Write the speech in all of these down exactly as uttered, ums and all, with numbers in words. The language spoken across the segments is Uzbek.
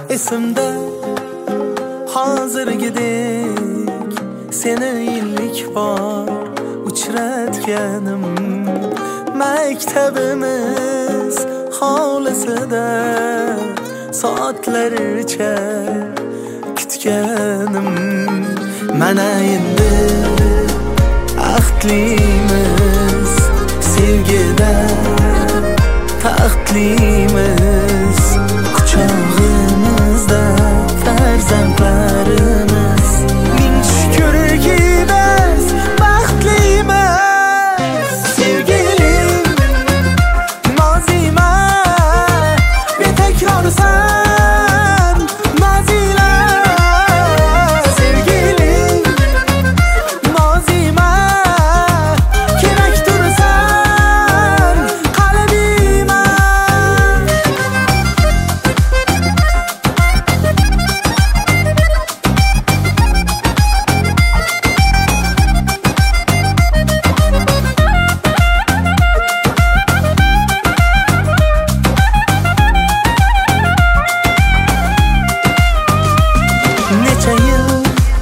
esimde hozirgidek seni ilk bor uchratganim maktabimiz hovlisida soatlarcha kutganim. Mana endi ahdlimiz sevgida taxtlimiz quchog'imizda farzandlarimiz. Ming shukrki biz baxtlimiz. Sevgilim nozima betakrorsan nazila. Sevgilim nozima keraktursan qalbima. Necha yil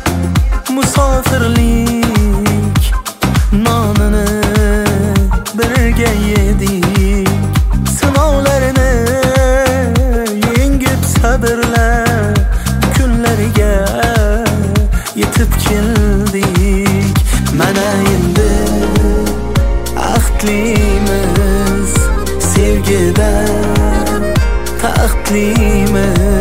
musofirlik nonini birga yedik. Sinovlarni yengib sabrla kunlariga yetib keldik. Mana endi ahdlimiz sevgida taxtlimiz